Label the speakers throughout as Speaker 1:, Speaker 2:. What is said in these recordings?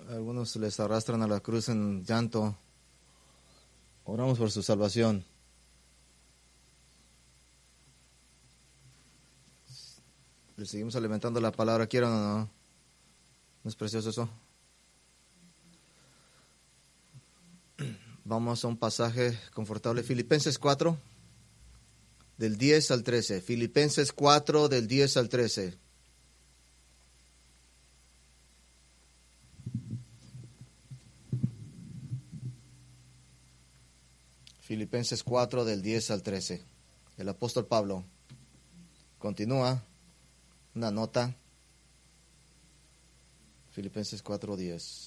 Speaker 1: Algunos les arrastran a la cruz en llanto. Oramos por su salvación. Le seguimos alimentando la palabra, ¿quieren o no? ¿No es precioso eso? Vamos a un pasaje confortable. Filipenses 4, del 10 al 13. Filipenses 4, del 10 al 13. Filipenses 4, del 10 al 13. El apóstol Pablo continúa una nota. Filipenses 4, 10.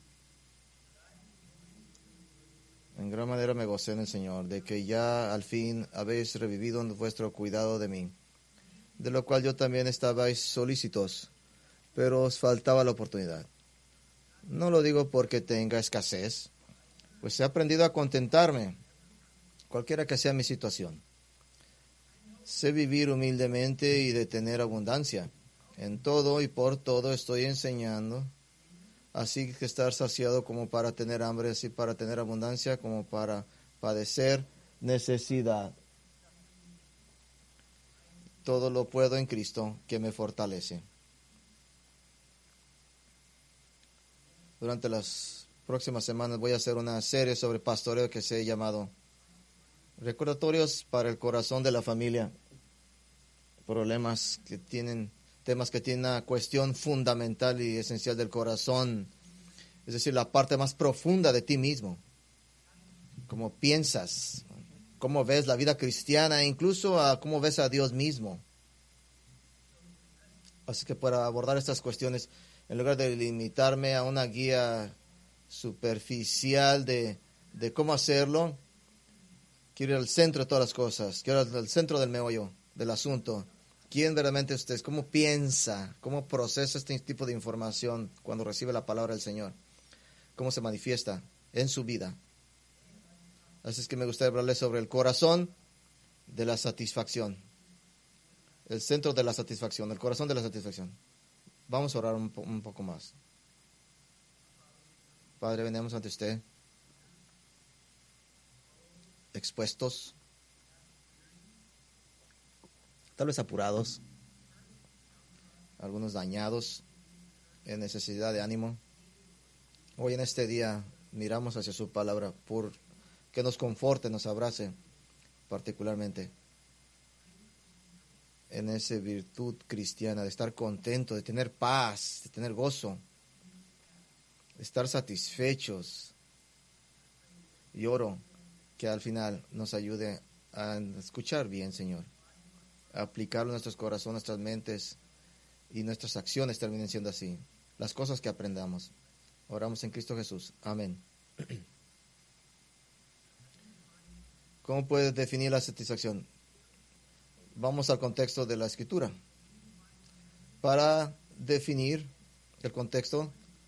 Speaker 1: En gran manera me gocé en el Señor, de que ya al fin habéis revivido en vuestro cuidado de mí, de lo cual yo también estabais solícitos, pero os faltaba la oportunidad. No lo digo porque tenga escasez, pues he aprendido a contentarme, cualquiera que sea mi situación. Sé vivir humildemente y de tener abundancia. En todo y por todo estoy enseñando, así que estar saciado como para tener hambre, así para tener abundancia como para padecer necesidad. Todo lo puedo en Cristo que me fortalece. Durante las próximas semanas voy a hacer una serie sobre pastoreo que se ha llamado Recordatorios para el corazón de la familia. Problemas que tienen, temas que tienen una cuestión fundamental y esencial del corazón. Es decir, la parte más profunda de ti mismo. Cómo piensas, cómo ves la vida cristiana e incluso a cómo ves a Dios mismo. Así que para abordar estas cuestiones, en lugar de limitarme a una guía superficial de cómo hacerlo, quiero ir al centro de todas las cosas, quiero ir al centro del meollo del asunto. ¿Quién verdaderamente usted es? ¿Cómo piensa? ¿Cómo procesa este tipo de información cuando recibe la palabra del Señor? ¿Cómo se manifiesta en su vida? Así es que me gustaría hablarles sobre el corazón de la satisfacción. El centro de la satisfacción, el corazón de la satisfacción. Vamos a orar un poco más. Padre, venimos ante usted, expuestos, tal vez apurados, algunos dañados, en necesidad de ánimo. Hoy en este día miramos hacia su palabra por que nos conforte, nos abrace particularmente en esa virtud cristiana de estar contento, de tener paz, de tener gozo, de estar satisfechos. Y oro que al final nos ayude a escuchar bien, Señor, a aplicarlo en nuestros corazones, nuestras mentes y nuestras acciones terminen siendo así, las cosas que aprendamos. Oramos en Cristo Jesús. Amén. ¿Cómo puedes definir la satisfacción? Vamos al contexto de la Escritura. Para definir el contexto,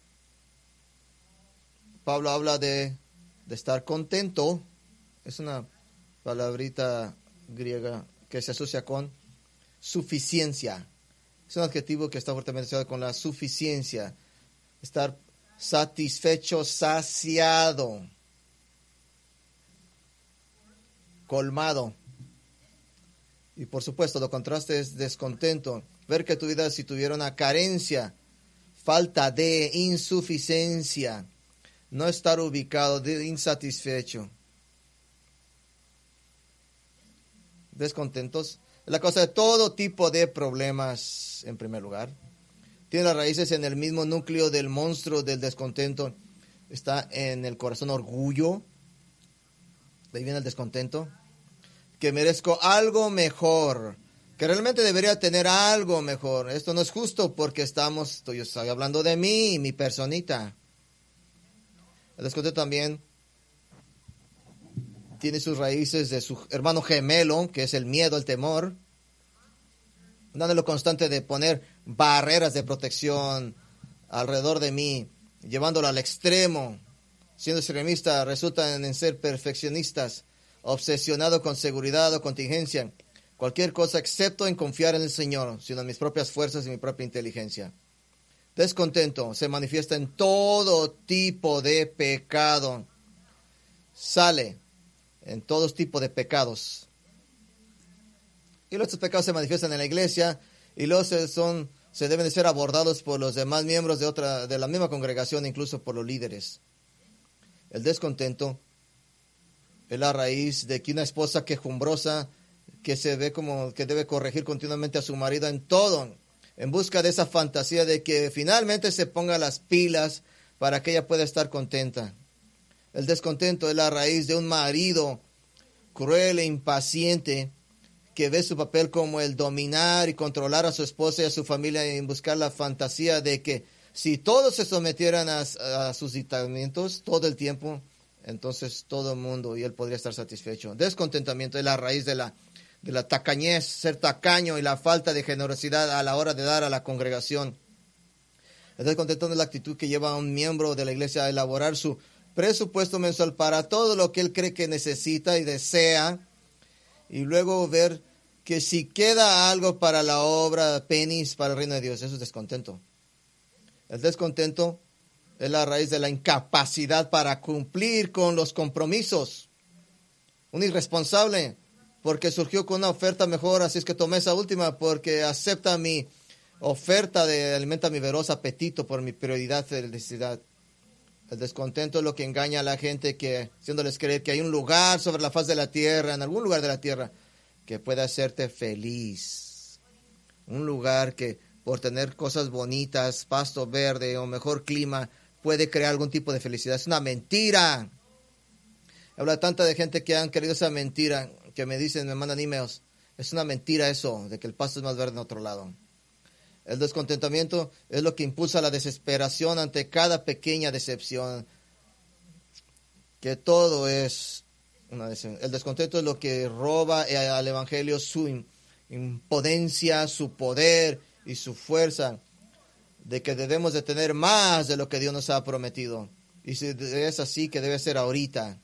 Speaker 1: Pablo habla de estar contento. Es una palabrita griega que se asocia con suficiencia. Es un adjetivo que está fuertemente asociado con la suficiencia. Estar satisfecho, saciado, colmado. Y por supuesto, lo contraste es descontento. Ver que tu vida, si tuviera una carencia, falta de, insuficiencia, no estar ubicado, de insatisfecho. Descontentos es la causa de todo tipo de problemas, en primer lugar. Tiene las raíces en el mismo núcleo del monstruo del descontento. Está en el corazón orgullo. De ahí viene el descontento. Que merezco algo mejor, que realmente debería tener algo mejor. Esto no es justo porque yo estoy hablando de mí, mi personita. El descontento también tiene sus raíces de su hermano gemelo, que es el miedo, el temor. Un anhelo constante de poner barreras de protección alrededor de mí, llevándolo al extremo. Siendo extremista, resultan en ser perfeccionistas, obsesionado con seguridad o contingencia, cualquier cosa excepto en confiar en el Señor, sino en mis propias fuerzas y mi propia inteligencia. Descontento se manifiesta en todo tipo de pecado. Sale en todo tipo de pecados. Y estos pecados se manifiestan en la iglesia y luego se deben de ser abordados por los demás miembros de la misma congregación, incluso por los líderes. El descontento es la raíz de que una esposa quejumbrosa que se ve como que debe corregir continuamente a su marido en todo, en busca de esa fantasía de que finalmente se ponga las pilas para que ella pueda estar contenta. El descontento es la raíz de un marido cruel e impaciente que ve su papel como el dominar y controlar a su esposa y a su familia en buscar la fantasía de que si todos se sometieran a sus dictamientos todo el tiempo, entonces todo el mundo y él podría estar satisfecho. Descontentamiento es la raíz de la tacañez, ser tacaño y la falta de generosidad a la hora de dar a la congregación. El descontento es la actitud que lleva a un miembro de la iglesia a elaborar su presupuesto mensual para todo lo que él cree que necesita y desea, y luego ver que si queda algo para la obra, pennies para el reino de Dios. Eso es descontento. El descontento es la raíz de la incapacidad para cumplir con los compromisos. Un irresponsable, porque surgió con una oferta mejor, así es que tomé esa última, porque acepta mi oferta de alimenta mi feroz apetito por mi prioridad de felicidad. El descontento es lo que engaña a la gente, que haciéndoles creer que hay un lugar sobre la faz de la tierra, en algún lugar de la tierra, que puede hacerte feliz. Un lugar que por tener cosas bonitas, pasto verde o mejor clima, puede crear algún tipo de felicidad. Es una mentira. Habla tanta de gente que han querido esa mentira, que me dicen, me mandan emails. Es una mentira eso, de que el pasto es más verde en otro lado. El descontentamiento es lo que impulsa la desesperación ante cada pequeña decepción. Que todo es una decepción. El descontento es lo que roba al evangelio su impotencia, su poder y su fuerza. De que debemos de tener más de lo que Dios nos ha prometido. Y si es así, que debe ser ahorita.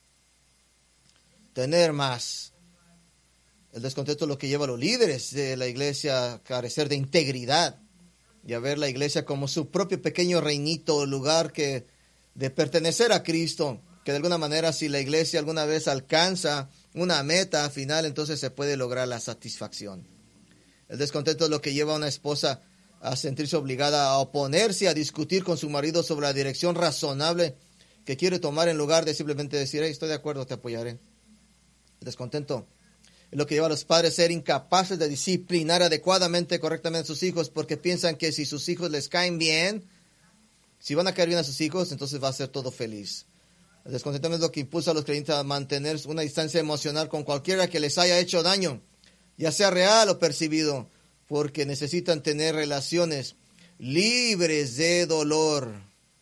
Speaker 1: Tener más. El descontento es lo que lleva a los líderes de la iglesia a carecer de integridad y a ver la iglesia como su propio pequeño reinito, lugar de pertenecer a Cristo, que de alguna manera si la iglesia alguna vez alcanza una meta final, entonces se puede lograr la satisfacción. El descontento es lo que lleva a una esposa a sentirse obligada a oponerse, a discutir con su marido sobre la dirección razonable que quiere tomar en lugar de simplemente decir, hey, estoy de acuerdo, te apoyaré. El descontento es lo que lleva a los padres a ser incapaces de disciplinar adecuadamente, correctamente a sus hijos, porque piensan que si sus hijos les caen bien, si van a caer bien a sus hijos, entonces va a ser todo feliz. El descontentamiento es lo que impulsa a los creyentes a mantener una distancia emocional con cualquiera que les haya hecho daño, ya sea real o percibido, porque necesitan tener relaciones libres de dolor.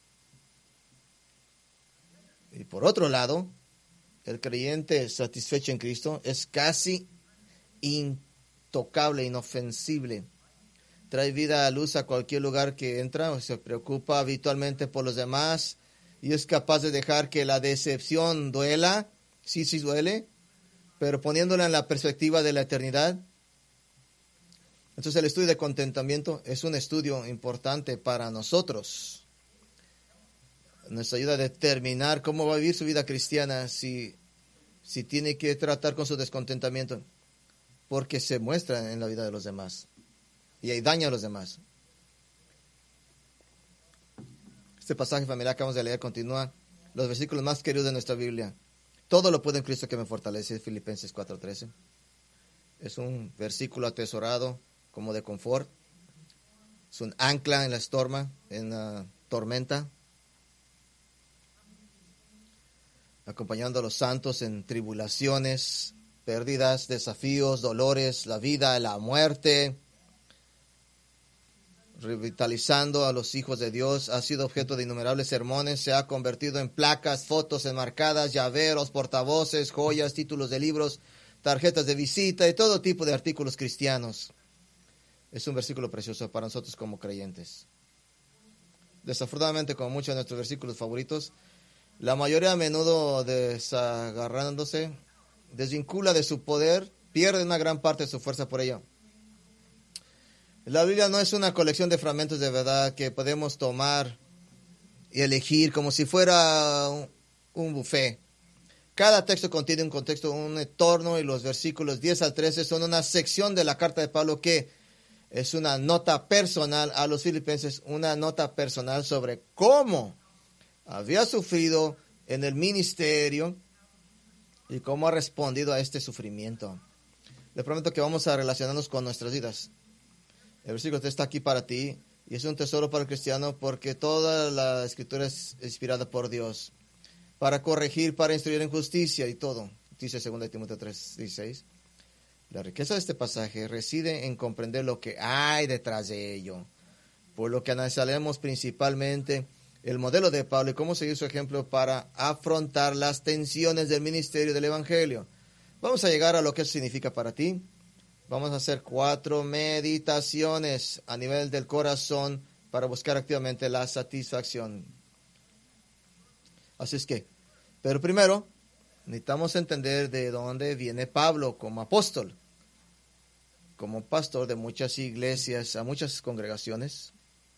Speaker 1: Y por otro lado, el creyente satisfecho en Cristo es casi intocable, inofensible. Trae vida a luz a cualquier lugar que entra, o se preocupa habitualmente por los demás y es capaz de dejar que la decepción duela, sí duele, pero poniéndola en la perspectiva de la eternidad. Entonces el estudio de contentamiento es un estudio importante para nosotros. Nos ayuda a determinar cómo va a vivir su vida cristiana si tiene que tratar con su descontentamiento, porque se muestra en la vida de los demás y ahí daña a los demás. Este pasaje familiar que acabamos de leer continúa los versículos más queridos de nuestra Biblia. Todo lo puedo en Cristo que me fortalece, Filipenses 4:13. Es un versículo atesorado como de confort. Es un ancla en la tormenta. Acompañando a los santos en tribulaciones, pérdidas, desafíos, dolores, la vida, la muerte, revitalizando a los hijos de Dios. Ha sido objeto de innumerables sermones, se ha convertido en placas, fotos enmarcadas, llaveros, portavoces, joyas, títulos de libros, tarjetas de visita y todo tipo de artículos cristianos. Es un versículo precioso para nosotros como creyentes. Desafortunadamente, como muchos de nuestros versículos favoritos, la mayoría a menudo desagarrándose, desvincula de su poder, pierde una gran parte de su fuerza por ello. La Biblia no es una colección de fragmentos de verdad que podemos tomar y elegir como si fuera un buffet. Cada texto contiene un contexto, un entorno, y los versículos 10 al 13 son una sección de la carta de Pablo que es una nota personal a los filipenses, una nota personal sobre cómo había sufrido en el ministerio y cómo ha respondido a este sufrimiento. Le prometo que vamos a relacionarnos con nuestras vidas. El versículo está aquí para ti y es un tesoro para el cristiano porque toda la escritura es inspirada por Dios para corregir, para instruir en justicia y todo. Dice 2 Timoteo 3:16. La riqueza de este pasaje reside en comprender lo que hay detrás de ello, por lo que analizaremos principalmente el modelo de Pablo y cómo seguir su ejemplo para afrontar las tensiones del ministerio del Evangelio. Vamos a llegar a lo que eso significa para ti. Vamos a hacer 4 meditaciones a nivel del corazón para buscar activamente la satisfacción. Así es que, pero primero, necesitamos entender de dónde viene Pablo como apóstol, como pastor de muchas iglesias, a muchas congregaciones.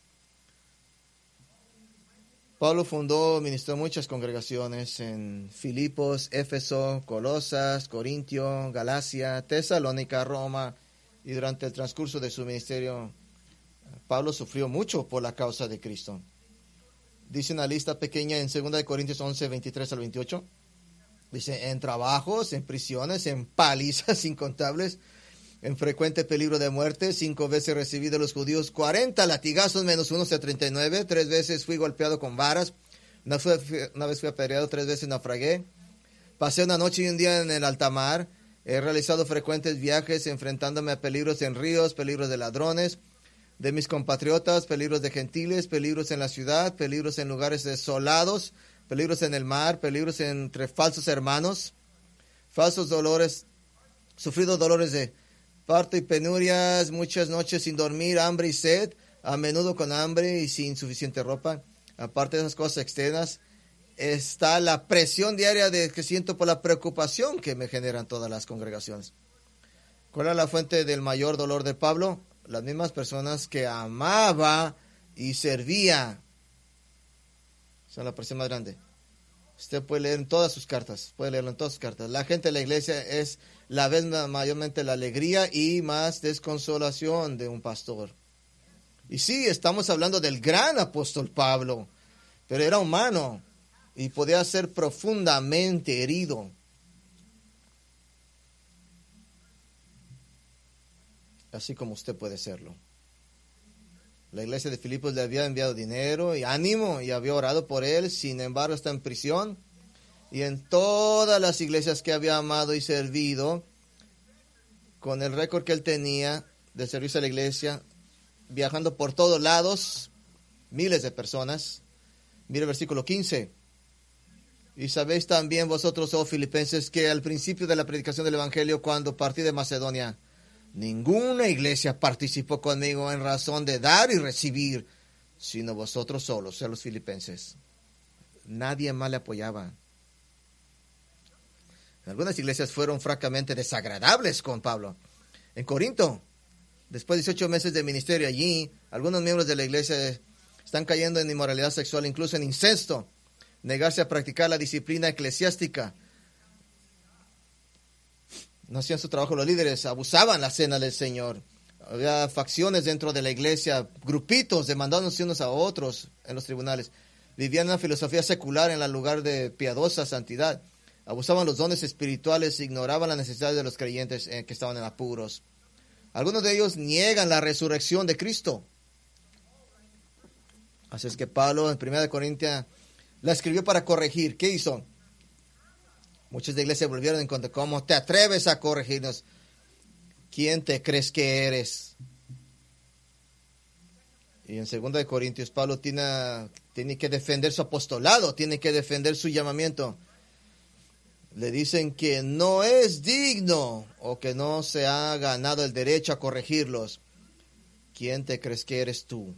Speaker 1: Pablo fundó, ministró muchas congregaciones en Filipos, Éfeso, Colosas, Corintio, Galacia, Tesalónica, Roma, y durante el transcurso de su ministerio, Pablo sufrió mucho por la causa de Cristo. Dice una lista pequeña en 2 Corintios 11, 23 al 28. Dice, en trabajos, en prisiones, en palizas incontables, en frecuente peligro de muerte, 5 veces recibí de los judíos 40 latigazos menos 1, o sea 39, 3 veces fui golpeado con varas, una vez fui apedreado, 3 veces naufragué, pasé una noche y un día en el alta mar, he realizado frecuentes viajes enfrentándome a peligros en ríos, peligros de ladrones, de mis compatriotas, peligros de gentiles, peligros en la ciudad, peligros en lugares desolados, peligros en el mar, peligros entre falsos hermanos, falsos dolores, sufrido dolores de parto y penurias, muchas noches sin dormir, hambre y sed, a menudo con hambre y sin suficiente ropa. Aparte de esas cosas externas, está la presión diaria que siento por la preocupación que me generan todas las congregaciones. ¿Cuál es la fuente del mayor dolor de Pablo? Las mismas personas que amaba y servía. Esa es la presión más grande. Usted puede leer en todas sus cartas, La gente de la iglesia es la vez mayormente la alegría y más desconsolación de un pastor. Y sí, estamos hablando del gran apóstol Pablo, pero era humano y podía ser profundamente herido. Así como usted puede serlo. La iglesia de Filipos le había enviado dinero y ánimo y había orado por él, sin embargo está en prisión. Y en todas las iglesias que había amado y servido, con el récord que él tenía de servicio a la iglesia, viajando por todos lados, miles de personas. Mire el versículo 15. Y sabéis también vosotros, oh filipenses, que al principio de la predicación del Evangelio, cuando partí de Macedonia, ninguna iglesia participó conmigo en razón de dar y recibir, sino vosotros solos, o sea, los filipenses. Nadie más le apoyaba. Algunas iglesias fueron francamente desagradables con Pablo. En Corinto, después de 18 meses de ministerio allí, algunos miembros de la iglesia están cayendo en inmoralidad sexual, incluso en incesto, negarse a practicar la disciplina eclesiástica. No hacían su trabajo los líderes, abusaban la cena del Señor. Había facciones dentro de la iglesia, grupitos demandándose unos a otros en los tribunales. Vivían una filosofía secular en lugar de piadosa santidad. Abusaban los dones espirituales, ignoraban las necesidades de los creyentes que estaban en apuros. Algunos de ellos niegan la resurrección de Cristo. Así es que Pablo en 1 Corintios la escribió para corregir. ¿Qué hizo? Muchos de la iglesia volvieron en contra. ¿Cómo te atreves a corregirnos? ¿Quién te crees que eres? Y en 2 Corintios, Pablo tiene que defender su apostolado, tiene que defender su llamamiento. Le dicen que no es digno o que no se ha ganado el derecho a corregirlos. ¿Quién te crees que eres tú?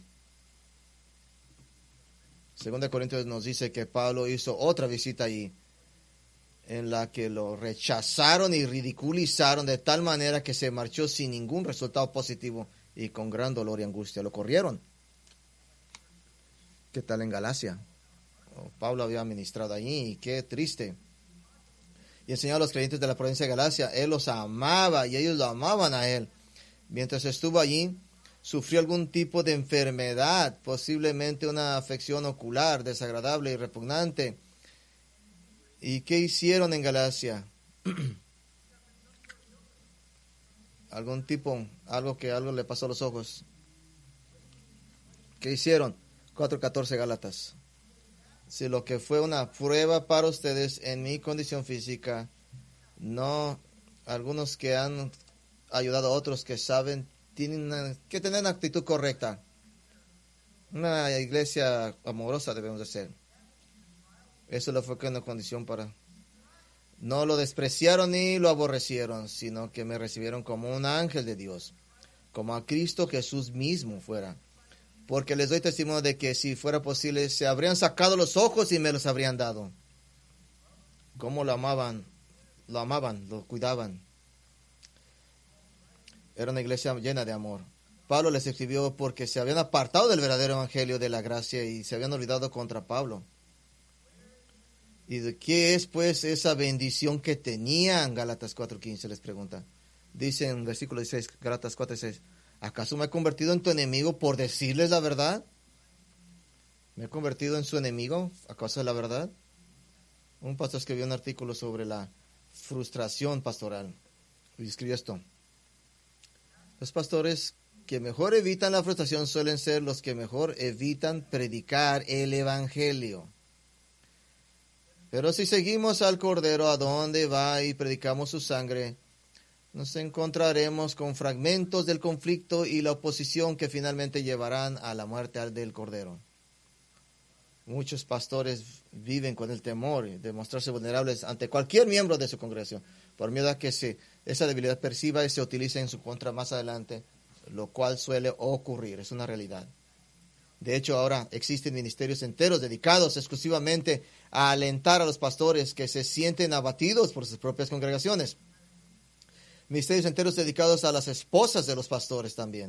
Speaker 1: 2 Corintios nos dice que Pablo hizo otra visita allí, en la que lo rechazaron y ridiculizaron de tal manera que se marchó sin ningún resultado positivo y con gran dolor y angustia lo corrieron. ¿Qué tal en Galacia? Pablo había ministrado allí y qué triste. Y enseñó a los creyentes de la provincia de Galacia. Él los amaba y ellos lo amaban a él. Mientras estuvo allí, sufrió algún tipo de enfermedad, posiblemente una afección ocular desagradable y repugnante. ¿Y qué hicieron en Galacia? Algo le pasó a los ojos. ¿Qué hicieron? 4:14 Gálatas. Si lo que fue una prueba para ustedes en mi condición física, no, algunos que han ayudado a otros que saben, tienen que tener una actitud correcta. Una iglesia amorosa debemos de ser. Eso lo fue una condición para... No lo despreciaron ni lo aborrecieron, sino que me recibieron como un ángel de Dios, como a Cristo Jesús mismo fuera. Porque les doy testimonio de que si fuera posible, se habrían sacado los ojos y me los habrían dado. Cómo lo amaban, lo cuidaban. Era una iglesia llena de amor. Pablo les escribió porque se habían apartado del verdadero evangelio de la gracia y se habían olvidado contra Pablo. ¿Y de qué es pues esa bendición que tenían? Gálatas 4:15 les pregunta. Dice en versículo 16, Gálatas 4:16, ¿acaso me he convertido en tu enemigo por decirles la verdad? ¿Me he convertido en su enemigo? ¿Acaso es la verdad? Un pastor escribió un artículo sobre la frustración pastoral y escribió esto. Los pastores que mejor evitan la frustración suelen ser los que mejor evitan predicar el evangelio. Pero si seguimos al Cordero a donde va y predicamos su sangre, nos encontraremos con fragmentos del conflicto y la oposición que finalmente llevarán a la muerte del Cordero. Muchos pastores viven con el temor de mostrarse vulnerables ante cualquier miembro de su congregación, por miedo a que esa debilidad perciba y se utilice en su contra más adelante, lo cual suele ocurrir, es una realidad. De hecho, ahora existen ministerios enteros dedicados exclusivamente a alentar a los pastores que se sienten abatidos por sus propias congregaciones. Ministerios enteros dedicados a las esposas de los pastores también.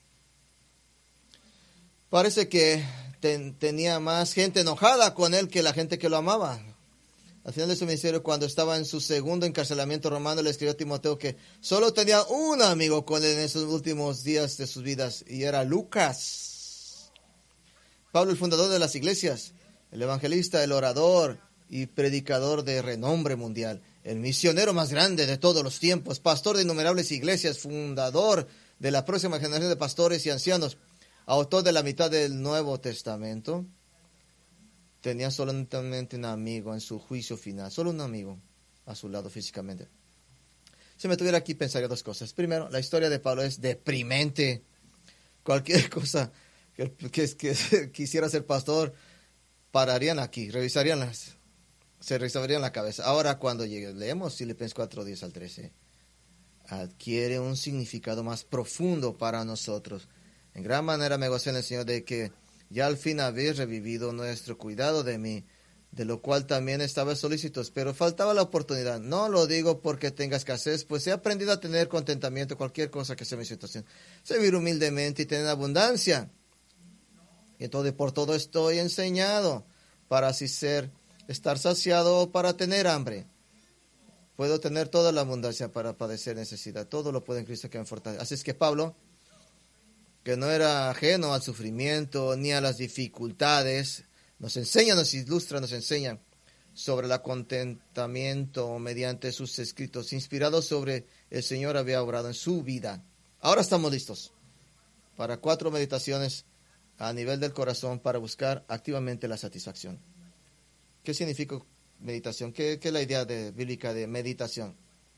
Speaker 1: Parece que tenía más gente enojada con él que la gente que lo amaba. Al final de su ministerio, cuando estaba en su segundo encarcelamiento romano, le escribió a Timoteo que solo tenía un amigo con él en esos últimos días de sus vidas, y era Lucas. Pablo, el fundador de las iglesias, el evangelista, el orador y predicador de renombre mundial, el misionero más grande de todos los tiempos, pastor de innumerables iglesias, fundador de la próxima generación de pastores y ancianos, autor de la mitad del Nuevo Testamento, tenía solamente un amigo en su juicio final, solo un amigo a su lado físicamente. Si me tuviera aquí, pensaría dos cosas. Primero, la historia de Pablo es deprimente. Cualquier cosa que quisiera ser pastor, pararían aquí, se revisarían la cabeza. Ahora, cuando leemos Filipenses 4:10 al 13, adquiere un significado más profundo para nosotros. En gran manera me gocé en el Señor de que ya al fin habéis revivido nuestro cuidado de mí, de lo cual también estaba solícitos, pero faltaba la oportunidad. No lo digo porque tenga escasez, pues he aprendido a tener contentamiento cualquier cosa que sea mi situación. Servir humildemente y tener abundancia. Y entonces por todo estoy enseñado, para así estar saciado o para tener hambre. Puedo tener toda la abundancia para padecer necesidad. Todo lo puedo en Cristo que me fortalece. Así es que Pablo, que no era ajeno al sufrimiento ni a las dificultades, nos enseña sobre el contentamiento mediante sus escritos, inspirados sobre el Señor había obrado en su vida. Ahora estamos listos para 4 meditaciones a nivel del corazón para buscar activamente la satisfacción. ¿Qué significa meditación? ¿Qué es la idea bíblica de meditación?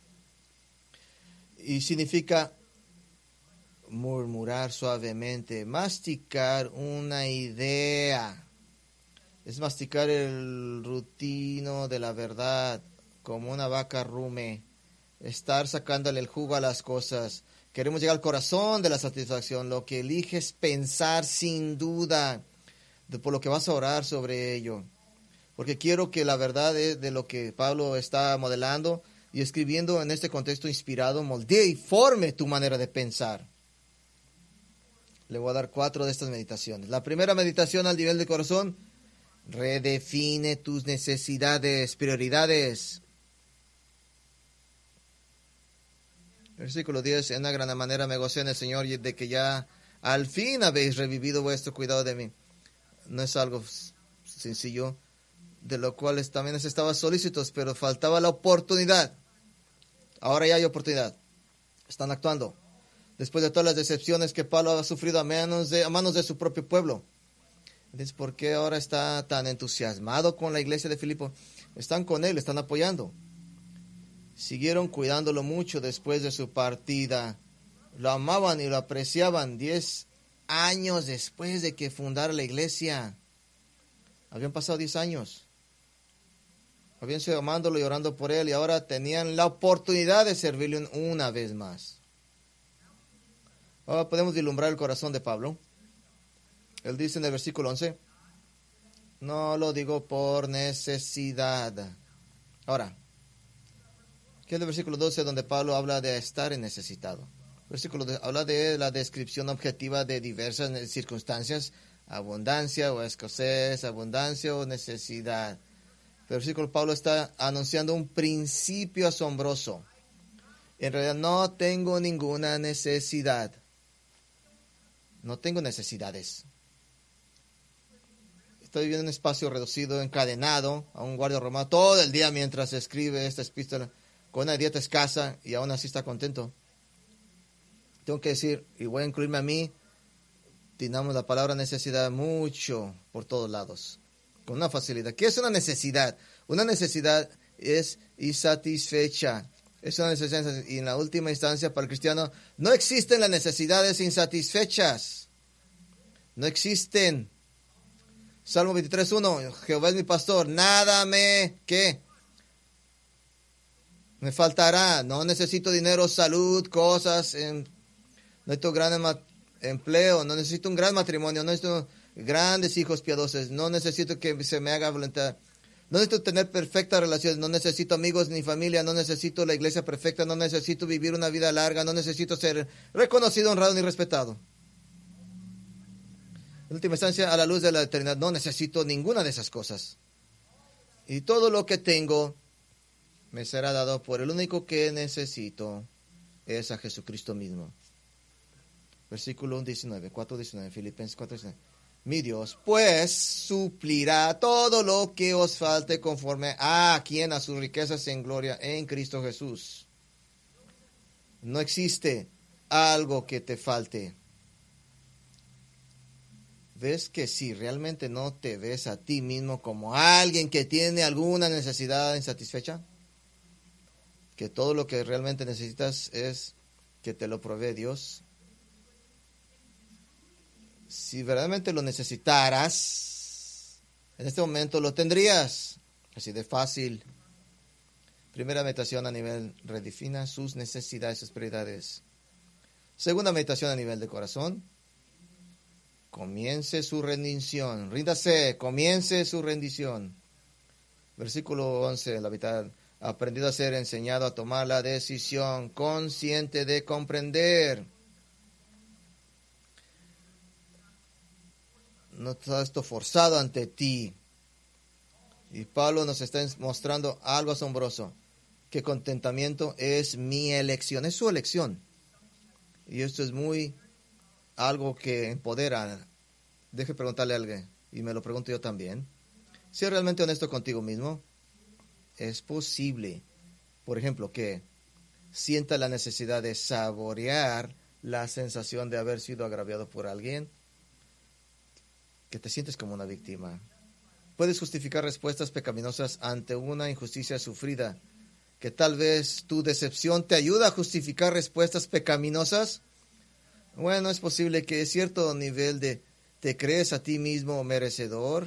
Speaker 1: Y significa murmurar suavemente, masticar una idea. Es masticar el rutino de la verdad, como una vaca rume. Estar sacándole el jugo a las cosas. Queremos llegar al corazón de la satisfacción. Lo que eliges pensar sin duda, por lo que vas a orar sobre ello. Porque quiero que la verdad de lo que Pablo está modelando y escribiendo en este contexto inspirado moldee y forme tu manera de pensar. Le voy a dar 4 de estas meditaciones. La primera meditación al nivel del corazón: redefine tus necesidades, prioridades. Versículo 10. En una gran manera me gocé en el Señor de que ya al fin habéis revivido vuestro cuidado de mí. No es algo sencillo, de lo cual también estaba solícitos, pero faltaba la oportunidad. Ahora ya hay oportunidad. Están actuando. Después de todas las decepciones que Pablo ha sufrido a manos de su propio pueblo. Entonces, ¿por qué ahora está tan entusiasmado con la iglesia de Filipo? Están con él, están apoyando. Siguieron cuidándolo mucho después de su partida. Lo amaban y lo apreciaban 10 años después de que fundara la iglesia. Habían pasado 10 años. Habían sido amándolo y orando por él, y ahora tenían la oportunidad de servirle una vez más. Ahora podemos vislumbrar el corazón de Pablo. Él dice en el versículo 11: no lo digo por necesidad. Ahora, ¿qué es el versículo 12 donde Pablo habla de estar en necesitado? Versículo habla de la descripción objetiva de diversas circunstancias: abundancia o escasez, abundancia o necesidad. El versículo Pablo está anunciando un principio asombroso. En realidad no tengo ninguna necesidad. No tengo necesidades. Estoy viviendo en un espacio reducido, encadenado a un guardia romano todo el día mientras escribe esta epístola, con una dieta escasa, y aún así está contento. Tengo que decir, y voy a incluirme a mí, tenemos la palabra necesidad mucho por todos lados, con una facilidad. ¿Qué es una necesidad? Una necesidad es insatisfecha. Es una necesidad, y en la última instancia para el cristiano no existen las necesidades insatisfechas. No existen. Salmo 23:1, Jehová es mi pastor, nada ¿qué? Me faltará. No necesito dinero, salud, cosas, no necesito gran empleo, no necesito un gran matrimonio, no necesito grandes hijos piadosos, no necesito que se me haga voluntad. No necesito tener perfectas relaciones, no necesito amigos ni familia, no necesito la iglesia perfecta, no necesito vivir una vida larga, no necesito ser reconocido, honrado ni respetado. En última instancia, a la luz de la eternidad, no necesito ninguna de esas cosas. Y todo lo que tengo me será dado por el único que necesito, es a Jesucristo mismo. Versículo 19, 4:19, Filipenses 4:19. Mi Dios, pues, suplirá todo lo que os falte conforme a quien a sus riquezas en gloria en Cristo Jesús. No existe algo que te falte. ¿Ves que si realmente no te ves a ti mismo como alguien que tiene alguna necesidad insatisfecha? Que todo lo que realmente necesitas es que te lo provee Dios. Si verdaderamente lo necesitaras, en este momento lo tendrías. Así de fácil. Primera meditación a nivel, redefina sus necesidades, sus prioridades. Segunda meditación a nivel de corazón. Comience su rendición. Ríndase, comience su rendición. Versículo 11, la mitad. Aprendido a ser enseñado a tomar la decisión, consciente de comprender. No está esto forzado ante ti. Y Pablo nos está mostrando algo asombroso, que contentamiento es mi elección, es su elección. Y esto es algo que empodera. Deje preguntarle a alguien, y me lo pregunto yo también. Si eres realmente honesto contigo mismo, es posible, por ejemplo, que sienta la necesidad de saborear la sensación de haber sido agraviado por alguien, que te sientes como una víctima. Puedes justificar respuestas pecaminosas ante una injusticia sufrida, que tal vez tu decepción te ayuda a justificar respuestas pecaminosas. Bueno, es posible que cierto nivel te crees a ti mismo merecedor.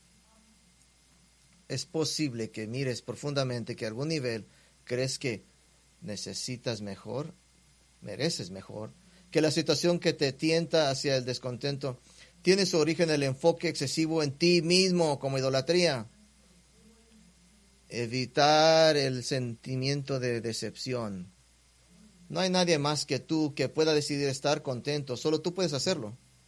Speaker 1: Es posible que mires profundamente que a algún nivel crees que necesitas mejor, mereces mejor, que la situación que te tienta hacia el descontento tiene su origen en el enfoque excesivo en ti mismo como idolatría. Evitar el sentimiento de decepción. No hay nadie más que tú que pueda decidir estar contento, solo tú puedes hacerlo.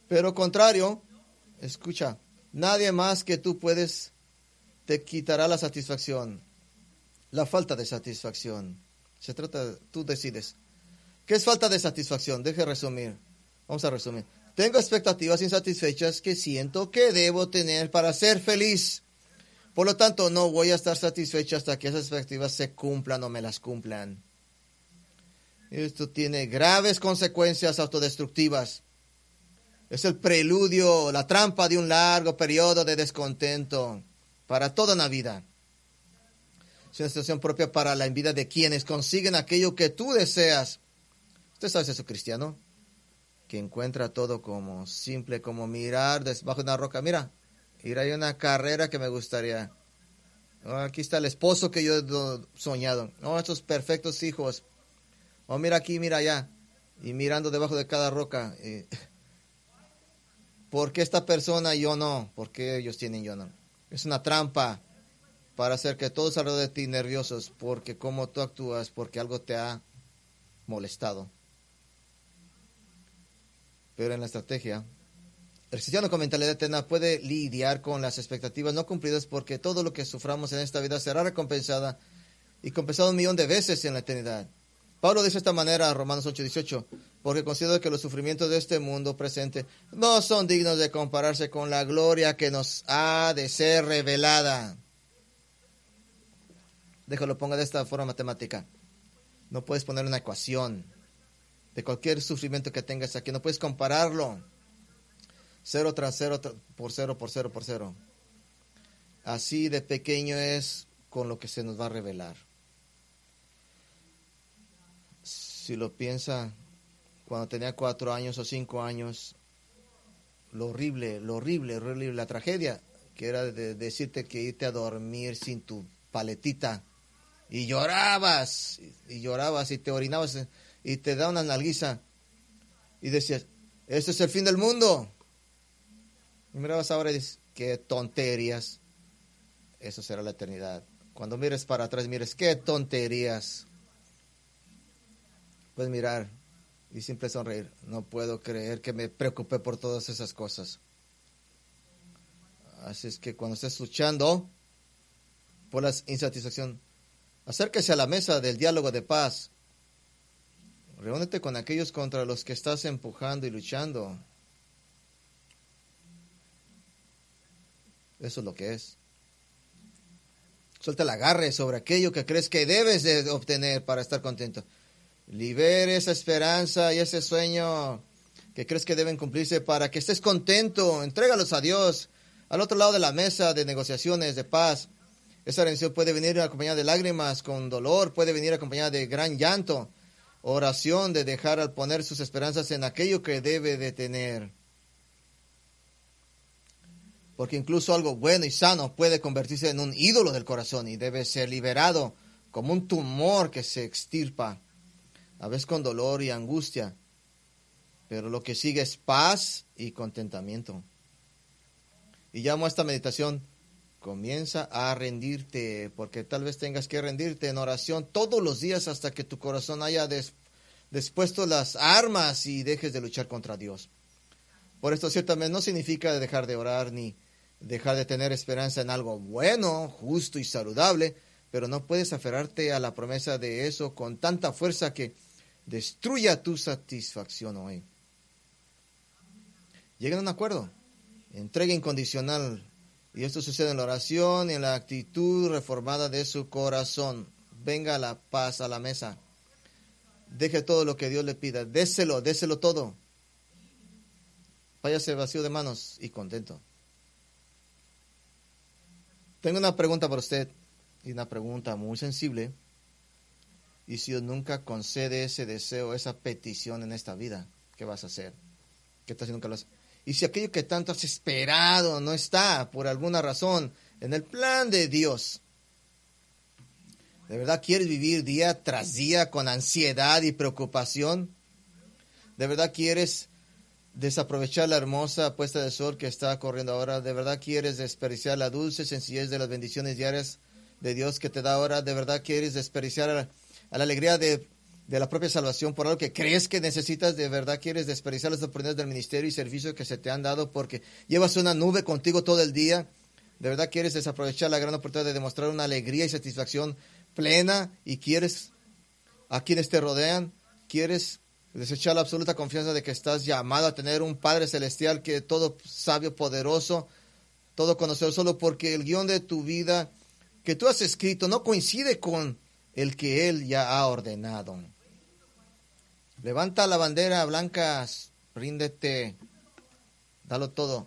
Speaker 1: Pero contrario, escucha, nadie más que tú te quitará la satisfacción, la falta de satisfacción. Se trata, tú decides. ¿Qué es falta de satisfacción? Deje resumir. Vamos a resumir. Tengo expectativas insatisfechas que siento que debo tener para ser feliz. Por lo tanto, no voy a estar satisfecho hasta que esas expectativas se cumplan o me las cumplan. Esto tiene graves consecuencias autodestructivas. Es el preludio, la trampa de un largo periodo de descontento para toda una vida. Es una situación propia para la envidia de quienes consiguen aquello que tú deseas. ¿Usted sabe eso, cristiano? Que encuentra todo como simple, como mirar debajo de una roca. Mira, ir a una carrera que me gustaría. Oh, aquí está el esposo que yo he soñado. Oh, estos perfectos hijos. Oh, mira aquí, mira allá. Y mirando debajo de cada roca. ¿Por qué esta persona y yo no? ¿Por qué ellos tienen y yo no? Es una trampa para hacer que todos alrededor de ti nerviosos. Porque cómo tú actúas, porque algo te ha molestado. Pero en la estrategia, el cristiano con mentalidad eterna puede lidiar con las expectativas no cumplidas porque todo lo que suframos en esta vida será recompensada y compensado 1,000,000 de veces en la eternidad. Pablo dice de esta manera a Romanos 8:18, porque considero que los sufrimientos de este mundo presente no son dignos de compararse con la gloria que nos ha de ser revelada. Déjalo, ponga de esta forma matemática. No puedes poner una ecuación de cualquier sufrimiento que tengas aquí. No puedes compararlo. 0 tras 0 por 0 por 0 por 0. Así de pequeño es con lo que se nos va a revelar. Si lo piensa, cuando tenía 4 años o 5 años, lo horrible, la tragedia, que era de decirte que irte a dormir sin tu paletita. Y llorabas y te orinabas y te da una nalguiza. Y decías, esto es el fin del mundo. Y mirabas ahora y dices, qué tonterías. Eso será la eternidad. Cuando mires para atrás, mires, qué tonterías. Puedes mirar y siempre sonreír. No puedo creer que me preocupé por todas esas cosas. Así es que cuando estés luchando por la insatisfacción, acérquese a la mesa del diálogo de paz. Reúnete con aquellos contra los que estás empujando y luchando. Eso es lo que es. Suelta el agarre sobre aquello que crees que debes de obtener para estar contento. Libere esa esperanza y ese sueño que crees que deben cumplirse para que estés contento. Entrégalos a Dios. Al otro lado de la mesa de negociaciones de paz. Esa rendición puede venir acompañada de lágrimas, con dolor, puede venir acompañada de gran llanto. Oración de dejar al poner sus esperanzas en aquello que debe de tener. Porque incluso algo bueno y sano puede convertirse en un ídolo del corazón y debe ser liberado como un tumor que se extirpa, a veces con dolor y angustia. Pero lo que sigue es paz y contentamiento. Y llamo a esta meditación, comienza a rendirte, porque tal vez tengas que rendirte en oración todos los días hasta que tu corazón haya dispuesto las armas y dejes de luchar contra Dios. Por esto ciertamente no significa dejar de orar ni dejar de tener esperanza en algo bueno, justo y saludable, pero no puedes aferrarte a la promesa de eso con tanta fuerza que destruya tu satisfacción hoy. Lleguen a un acuerdo, entrega incondicional, y esto sucede en la oración y en la actitud reformada de su corazón. Venga la paz a la mesa. Deje todo lo que Dios le pida. Déselo todo. Váyase vacío de manos y contento. Tengo una pregunta para usted, y una pregunta muy sensible. Y si Dios nunca concede ese deseo, esa petición en esta vida, ¿qué vas a hacer? ¿Qué tal si nunca lo haces? Y si aquello que tanto has esperado no está, por alguna razón, en el plan de Dios, ¿de verdad quieres vivir día tras día con ansiedad y preocupación? ¿De verdad quieres desaprovechar la hermosa puesta de sol que está corriendo ahora? ¿De verdad quieres desperdiciar la dulce sencillez de las bendiciones diarias de Dios que te da ahora? ¿De verdad quieres desperdiciar a la alegría de de la propia salvación, por algo que crees que necesitas, de verdad quieres desperdiciar las oportunidades del ministerio y servicio que se te han dado porque llevas una nube contigo todo el día, de verdad quieres desaprovechar la gran oportunidad de demostrar una alegría y satisfacción plena y quieres a quienes te rodean, quieres desechar la absoluta confianza de que estás llamado a tener un Padre Celestial que es todo sabio, poderoso, todo conocedor, solo porque el guión de tu vida que tú has escrito no coincide con el que Él ya ha ordenado. Levanta la bandera blanca, ríndete, dalo todo.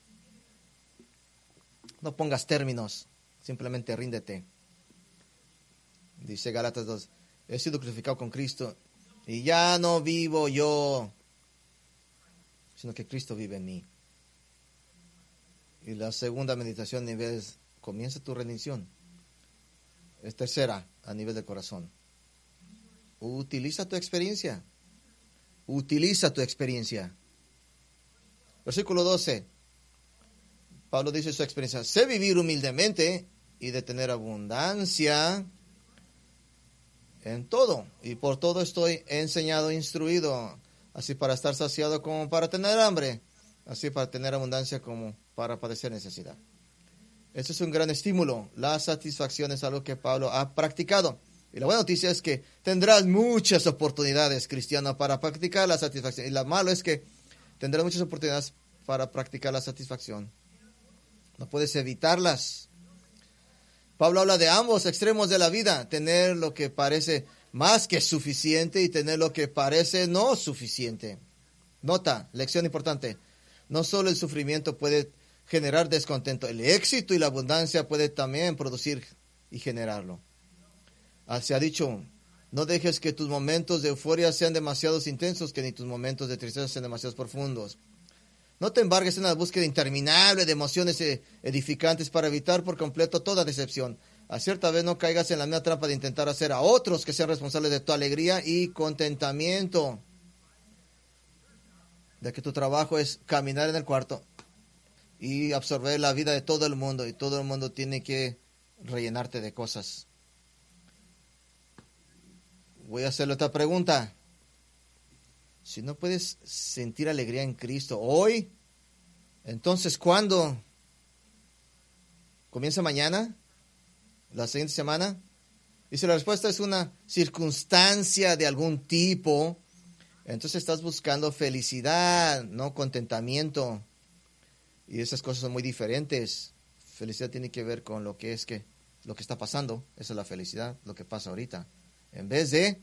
Speaker 1: No pongas términos, simplemente ríndete. Dice Gálatas 2, he sido crucificado con Cristo y ya no vivo yo, sino que Cristo vive en mí. Y la segunda meditación a nivel, comienza tu redención. Es tercera, a nivel del corazón. Utiliza tu experiencia. Utiliza tu experiencia. Versículo 12. Pablo dice su experiencia. Sé vivir humildemente y de tener abundancia en todo. Y por todo estoy enseñado, instruido. Así para estar saciado como para tener hambre. Así para tener abundancia como para padecer necesidad. Eso es un gran estímulo. La satisfacción es algo que Pablo ha practicado. Y la buena noticia es que tendrás muchas oportunidades, cristiano, para practicar la satisfacción. Y lo malo es que tendrás muchas oportunidades para practicar la satisfacción. No puedes evitarlas. Pablo habla de ambos extremos de la vida. Tener lo que parece más que suficiente y tener lo que parece no suficiente. Nota, lección importante. No solo el sufrimiento puede generar descontento. El éxito y la abundancia puede también producir y generarlo. Se ha dicho, no dejes que tus momentos de euforia sean demasiado intensos, que ni tus momentos de tristeza sean demasiado profundos. No te embargues en una búsqueda interminable de emociones edificantes para evitar por completo toda decepción. A cierta vez no caigas en la misma trampa de intentar hacer a otros que sean responsables de tu alegría y contentamiento. De que tu trabajo es caminar en el cuarto y absorber la vida de todo el mundo, y todo el mundo tiene que rellenarte de cosas. Voy a hacerle otra pregunta. Si no puedes sentir alegría en Cristo hoy, entonces ¿cuándo? ¿Comienza mañana? ¿La siguiente semana? Y si la respuesta es una circunstancia de algún tipo, entonces estás buscando felicidad, no contentamiento. Y esas cosas son muy diferentes. Felicidad tiene que ver con lo que está pasando. Esa es la felicidad, lo que pasa ahorita. En vez de,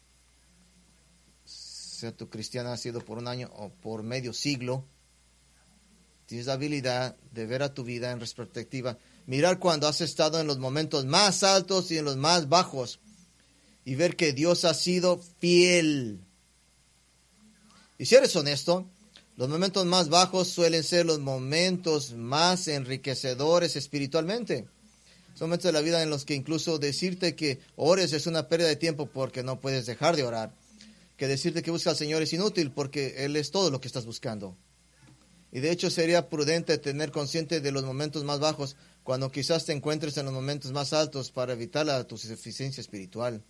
Speaker 1: sea tu cristiano ha sido por un año o por medio siglo, tienes la habilidad de ver a tu vida en retrospectiva, mirar cuando has estado en los momentos más altos y en los más bajos, y ver que Dios ha sido fiel. Y si eres honesto, los momentos más bajos suelen ser los momentos más enriquecedores espiritualmente. Son momentos de la vida en los que incluso decirte que ores es una pérdida de tiempo porque no puedes dejar de orar. Que decirte que buscas al Señor es inútil porque Él es todo lo que estás buscando. Y de hecho sería prudente tener consciente de los momentos más bajos cuando quizás te encuentres en los momentos más altos para evitar tu deficiencia espiritual.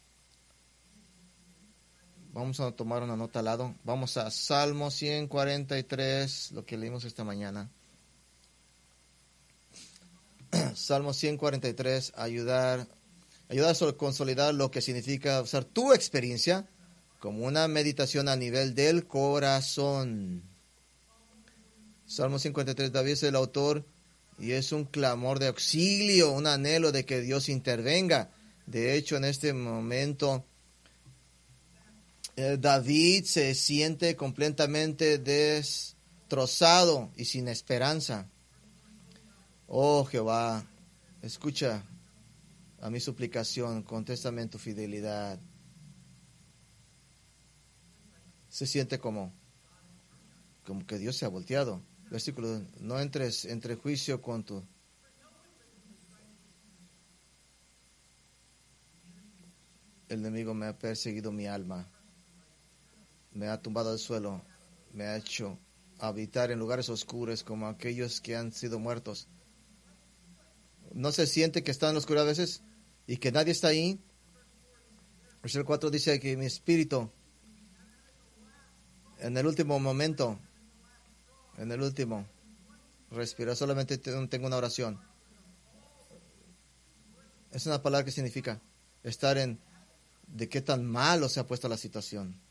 Speaker 1: Vamos a tomar una nota al lado. Vamos a Salmo 143, lo que leímos esta mañana. Salmo 143, ayudar a consolidar lo que significa usar tu experiencia como una meditación a nivel del corazón. Salmo 53, David es el autor y es un clamor de auxilio, un anhelo de que Dios intervenga. De hecho, en este momento, David se siente completamente destrozado y sin esperanza. Oh Jehová, escucha a mi suplicación, contéstame en tu fidelidad. Se siente como que Dios se ha volteado. Versículo, no entres entre juicio con tu... El enemigo me ha perseguido mi alma, me ha tumbado al suelo, me ha hecho habitar en lugares oscuros como aquellos que han sido muertos. ¿No se siente que está en la oscuridad a veces y que nadie está ahí? Versículo 4 dice que mi espíritu, en el último momento, en el último, respira. Solamente tengo una oración. Es una palabra que significa estar en de qué tan malo se ha puesto la situación.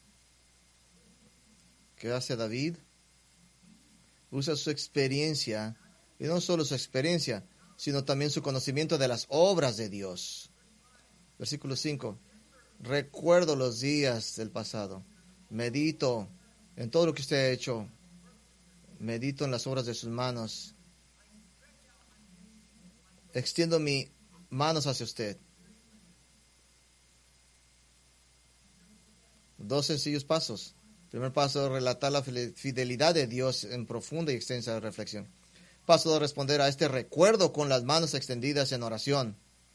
Speaker 1: ¿Qué hace David? Usa su experiencia, y no solo su experiencia, sino también su conocimiento de las obras de Dios. Versículo 5. Recuerdo los días del pasado. Medito en todo lo que usted ha hecho. Medito en las obras de sus manos. Extiendo mis manos hacia usted. 2 sencillos pasos. Primer paso, relatar la fidelidad de Dios en profunda y extensa reflexión. Paso 2, responder a este recuerdo con las manos extendidas en oración.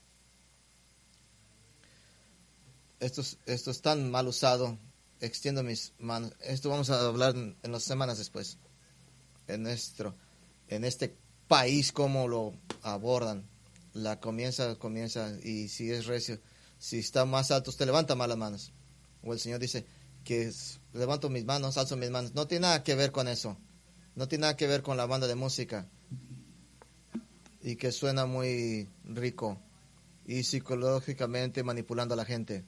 Speaker 1: Esto es tan mal usado. Extiendo mis manos. Esto vamos a hablar en las semanas después. En este país, cómo lo abordan. Comienza, y si es recio, si está más alto, usted levanta más las manos. O el Señor dice que levanto mis manos, alzo mis manos. No tiene nada que ver con eso. No tiene nada que ver con la banda de música. Y que suena muy rico. Y psicológicamente manipulando a la gente.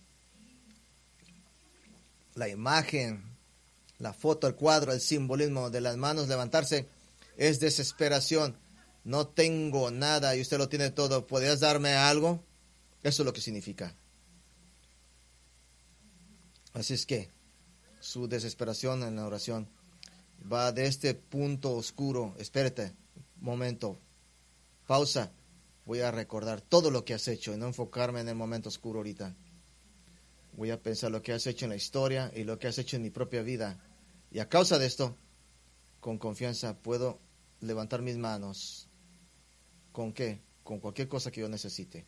Speaker 1: La imagen, la foto, el cuadro, el simbolismo de las manos levantarse es desesperación. No tengo nada y usted lo tiene todo. ¿Podrías darme algo? Eso es lo que significa. Así es que su desesperación en la oración va de este punto oscuro. Espérate, momento, pausa. Voy a recordar todo lo que has hecho y no enfocarme en el momento oscuro ahorita. Voy a pensar lo que has hecho en la historia y lo que has hecho en mi propia vida. Y a causa de esto, con confianza puedo levantar mis manos. ¿Con qué? Con cualquier cosa que yo necesite.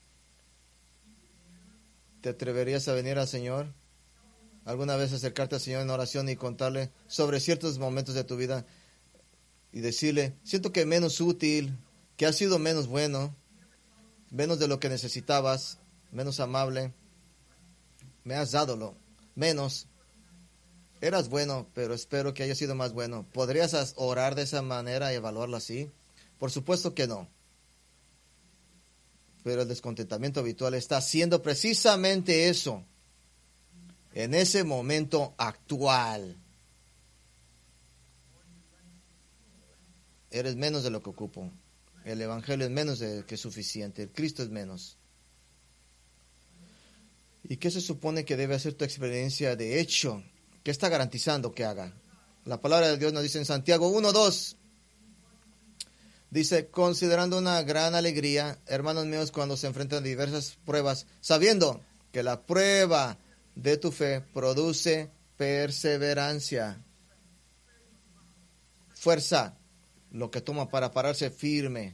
Speaker 1: ¿Te atreverías a venir al Señor? ¿Alguna vez acercarte al Señor en oración y contarle sobre ciertos momentos de tu vida? Y decirle, siento que menos útil, que has sido menos bueno, menos de lo que necesitabas, menos amable. Me has dado lo menos. Eras bueno, pero espero que hayas sido más bueno. ¿Podrías orar de esa manera y evaluarlo así? Por supuesto que no. Pero el descontentamiento habitual está haciendo precisamente eso. En ese momento actual. Eres menos de lo que ocupo. El Evangelio es menos que suficiente. El Cristo es menos. ¿Y qué se supone que debe hacer tu experiencia de hecho? ¿Qué está garantizando que haga? La palabra de Dios nos dice en Santiago 1:2. Dice, considerando una gran alegría, hermanos míos, cuando se enfrentan a diversas pruebas, sabiendo que la prueba de tu fe produce perseverancia. Fuerza, lo que toma para pararse firme.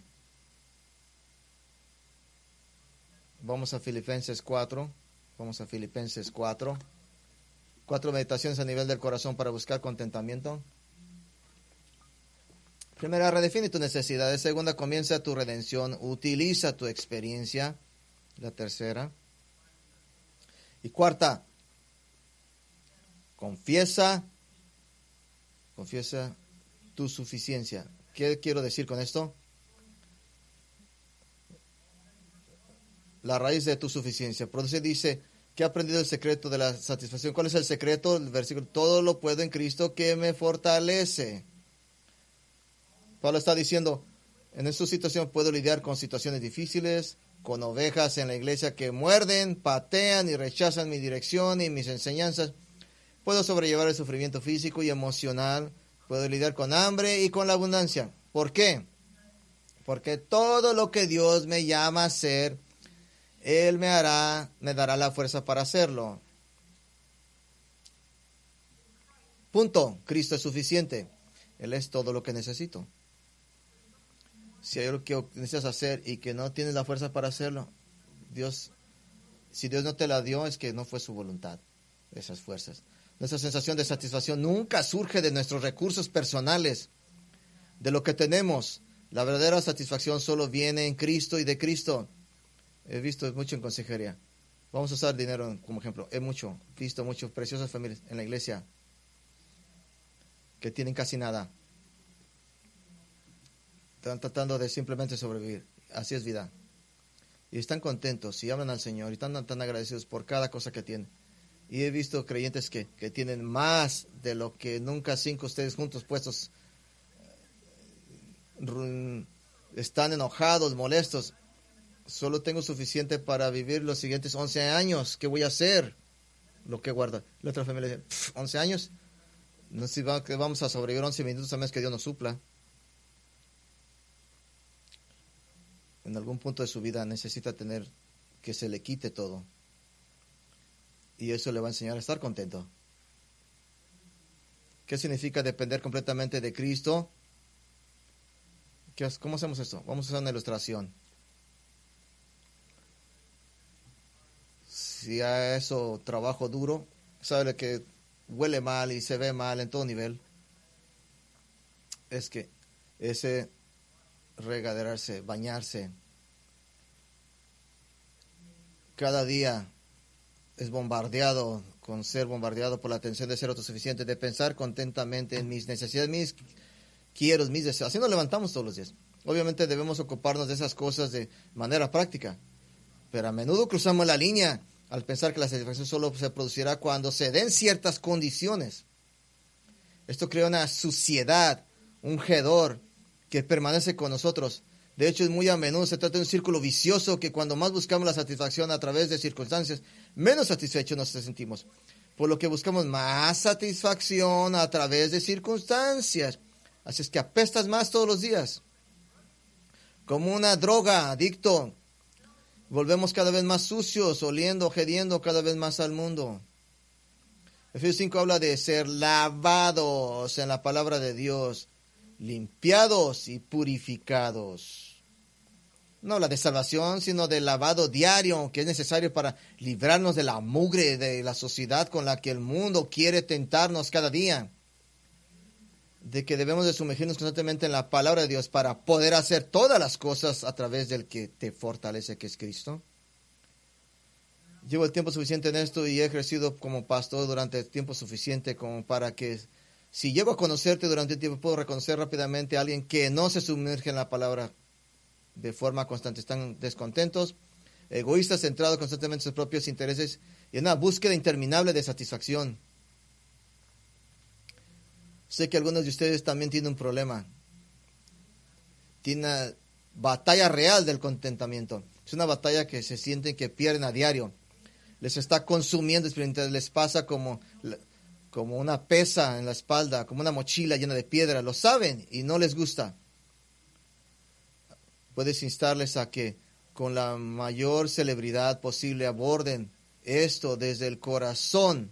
Speaker 1: Vamos a Filipenses 4. Vamos a Filipenses 4. 4 meditaciones a nivel del corazón para buscar contentamiento. Primera, redefine tus necesidades. Segunda, comienza tu redención. Utiliza tu experiencia. La tercera. Y cuarta, confiesa tu suficiencia. ¿Qué quiero decir con esto? La raíz de tu suficiencia. Por eso dice que ha aprendido el secreto de la satisfacción. ¿Cuál es el secreto? El versículo, todo lo puedo en Cristo que me fortalece. Pablo está diciendo, en esta situación puedo lidiar con situaciones difíciles, con ovejas en la iglesia que muerden, patean y rechazan mi dirección y mis enseñanzas. Puedo sobrellevar el sufrimiento físico y emocional. Puedo lidiar con hambre y con la abundancia. ¿Por qué? Porque todo lo que Dios me llama a hacer, Él me dará la fuerza para hacerlo. Punto. Cristo es suficiente. Él es todo lo que necesito. Si hay algo que necesitas hacer y que no tienes la fuerza para hacerlo, si Dios no te la dio, es que no fue su voluntad, esas fuerzas. Nuestra sensación de satisfacción nunca surge de nuestros recursos personales, de lo que tenemos. La verdadera satisfacción solo viene en Cristo y de Cristo. He visto mucho en consejería. Vamos a usar dinero como ejemplo. He visto muchas preciosas familias en la iglesia que tienen casi nada. Están tratando de simplemente sobrevivir. Así es vida. Y están contentos y hablan al Señor y están tan agradecidos por cada cosa que tienen. Y he visto creyentes que tienen más de lo que nunca 5 ustedes juntos puestos. Están enojados, molestos. Solo tengo suficiente para vivir los siguientes 11 años. ¿Qué voy a hacer? Lo que guarda. La otra familia dice, 11 años. No sé si vamos a sobrevivir 11 minutos a menos que Dios nos supla. En algún punto de su vida necesita tener que se le quite todo. Y eso le va a enseñar a estar contento. ¿Qué significa depender completamente de Cristo? ¿Cómo hacemos esto? Vamos a usar una ilustración. Si a eso trabajo duro, sabe que huele mal y se ve mal en todo nivel, es que ese regaderarse, bañarse, cada día es bombardeado con ser bombardeado por la atención de ser autosuficiente, de pensar contentamente en mis necesidades, mis quiero, mis deseos. Así nos levantamos todos los días. Obviamente debemos ocuparnos de esas cosas de manera práctica, pero a menudo cruzamos la línea al pensar que la satisfacción solo se producirá cuando se den ciertas condiciones. Esto crea una suciedad, un hedor que permanece con nosotros. De hecho, es muy a menudo se trata de un círculo vicioso que cuando más buscamos la satisfacción a través de circunstancias, menos satisfechos nos sentimos. Por lo que buscamos más satisfacción a través de circunstancias. Así es que apestas más todos los días. Como una droga, adicto. Volvemos cada vez más sucios, oliendo, gediendo cada vez más al mundo. Efesios 5 habla de ser lavados en la palabra de Dios, limpiados y purificados. No habla de salvación, sino de lavado diario que es necesario para librarnos de la mugre de la sociedad con la que el mundo quiere tentarnos cada día. De que debemos de sumergirnos constantemente en la palabra de Dios para poder hacer todas las cosas a través del que te fortalece, que es Cristo. Llevo el tiempo suficiente en esto y he crecido como pastor durante el tiempo suficiente como para que si llego a conocerte durante un tiempo puedo reconocer rápidamente a alguien que no se sumerge en la palabra de forma constante. Están descontentos, egoístas, centrados constantemente en sus propios intereses y en una búsqueda interminable de satisfacción. Sé que algunos de ustedes también tienen un problema. Tienen una batalla real del contentamiento. Es una batalla que se sienten que pierden a diario. Les está consumiendo espiritualmente. Les pasa como una pesa en la espalda, como una mochila llena de piedra. Lo saben y no les gusta. Puedes instarles a que con la mayor celebridad posible aborden esto desde el corazón.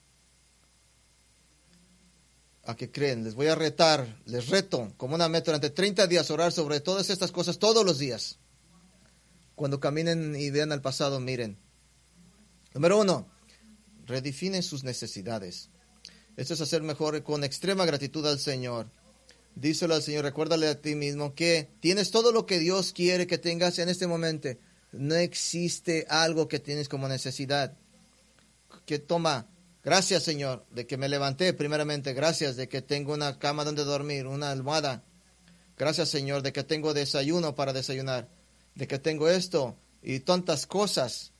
Speaker 1: A que creen, les voy a retar, les reto como una meta durante 30 días orar sobre todas estas cosas todos los días. Cuando caminen y vean al pasado, miren. Número 1, redefinen sus necesidades. Esto es hacer mejor con extrema gratitud al Señor. Díselo al Señor, recuérdale a ti mismo que tienes todo lo que Dios quiere que tengas en este momento. No existe algo que tienes como necesidad. Que toma. Gracias, Señor, de que me levanté primeramente. Gracias de que tengo una cama donde dormir, una almohada. Gracias, Señor, de que tengo desayuno para desayunar. De que tengo esto y tantas cosas.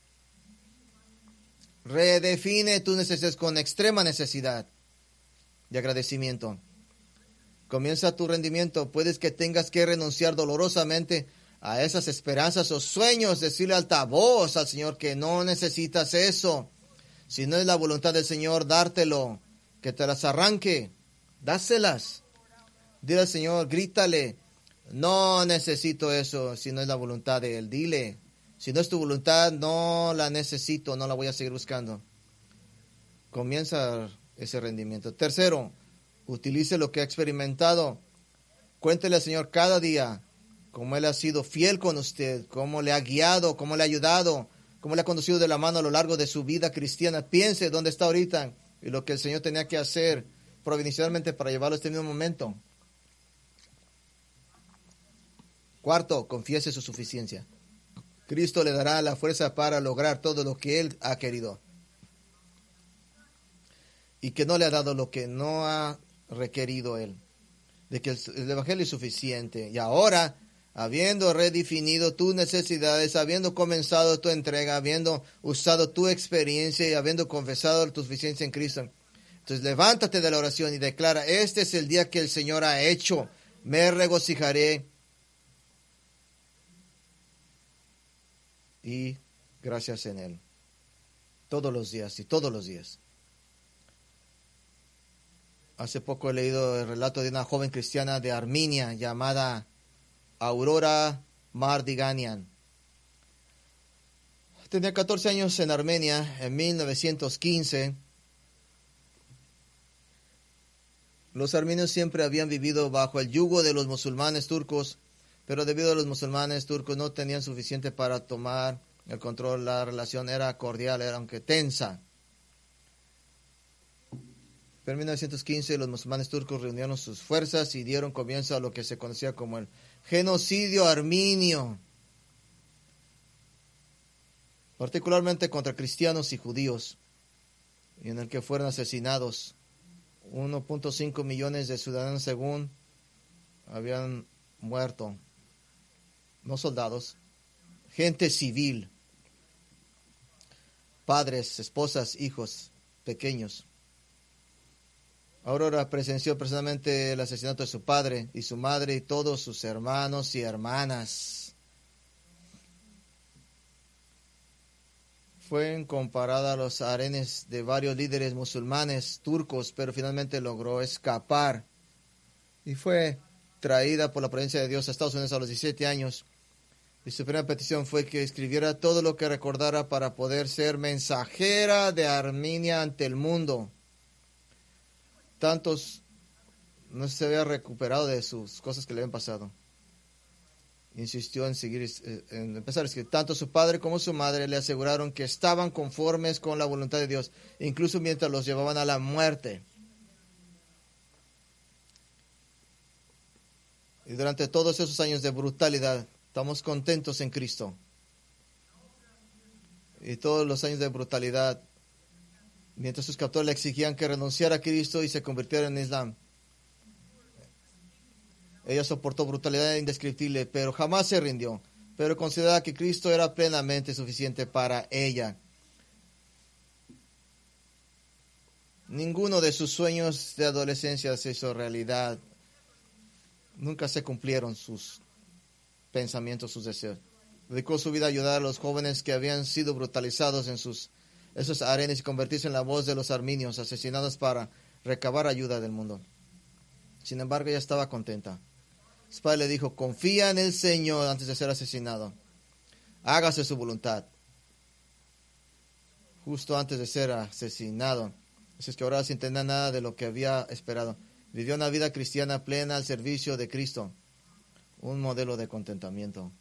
Speaker 1: Redefine tus necesidades con extrema necesidad de agradecimiento. Comienza tu rendimiento. Puedes que tengas que renunciar dolorosamente a esas esperanzas o sueños. Decirle alta voz al Señor que no necesitas eso. Si no es la voluntad del Señor, dártelo, que te las arranque, dáselas. Dile al Señor, grítale, no necesito eso, si no es la voluntad de Él. Dile, si no es tu voluntad, no la necesito, no la voy a seguir buscando. Comienza ese rendimiento. Tercero, utilice lo que ha experimentado. Cuéntele al Señor cada día cómo Él ha sido fiel con usted, cómo le ha guiado, cómo le ha ayudado, cómo le ha conducido de la mano a lo largo de su vida cristiana. Piense dónde está ahorita y lo que el Señor tenía que hacer providencialmente para llevarlo a este mismo momento. Cuarto, confiese su suficiencia. Cristo le dará la fuerza para lograr todo lo que Él ha querido. Y que no le ha dado lo que no ha requerido Él. De que el Evangelio es suficiente. Y ahora, habiendo redefinido tus necesidades, habiendo comenzado tu entrega, habiendo usado tu experiencia y habiendo confesado tu suficiencia en Cristo, entonces levántate de la oración y declara: este es el día que el Señor ha hecho, me regocijaré. Y gracias en Él. Todos los días y todos los días. Hace poco he leído el relato de una joven cristiana de Armenia llamada Aurora Mardiganian. Tenía 14 años en Armenia en 1915. Los armenios siempre habían vivido bajo el yugo de los musulmanes turcos, pero debido a los musulmanes turcos no tenían suficiente para tomar el control. La relación era cordial, era aunque tensa. Pero en 1915 los musulmanes turcos reunieron sus fuerzas y dieron comienzo a lo que se conocía como el genocidio armenio, particularmente contra cristianos y judíos, y en el que fueron asesinados 1.5 millones de ciudadanos según habían muerto. No soldados, gente civil, padres, esposas, hijos pequeños. Aurora presenció personalmente el asesinato de su padre y su madre y todos sus hermanos y hermanas. Fue comparada a los harenes de varios líderes musulmanes turcos, pero finalmente logró escapar y fue traída por la providencia de Dios a Estados Unidos a los 17 años. Y su primera petición fue que escribiera todo lo que recordara para poder ser mensajera de Armenia ante el mundo. Tantos no se había recuperado de sus cosas que le habían pasado. Insistió en empezar a escribir. Tanto su padre como su madre le aseguraron que estaban conformes con la voluntad de Dios, incluso mientras los llevaban a la muerte. Y durante todos esos años de brutalidad, estamos contentos en Cristo. Y todos los años de brutalidad, mientras sus captores le exigían que renunciara a Cristo y se convirtiera en Islam, ella soportó brutalidad indescriptible, pero jamás se rindió. Pero consideraba que Cristo era plenamente suficiente para ella. Ninguno de sus sueños de adolescencia se hizo realidad. Nunca se cumplieron sus pensamientos, sus deseos. Dedicó su vida a ayudar a los jóvenes que habían sido brutalizados en esos arenes y convertirse en la voz de los armenios asesinados para recabar ayuda del mundo. Sin embargo, ella estaba contenta. Su padre le dijo: confía en el Señor antes de ser asesinado. Hágase su voluntad. Justo antes de ser asesinado. Así es que ahora, sin tener nada de lo que había esperado, vivió una vida cristiana plena al servicio de Cristo. Un modelo de contentamiento.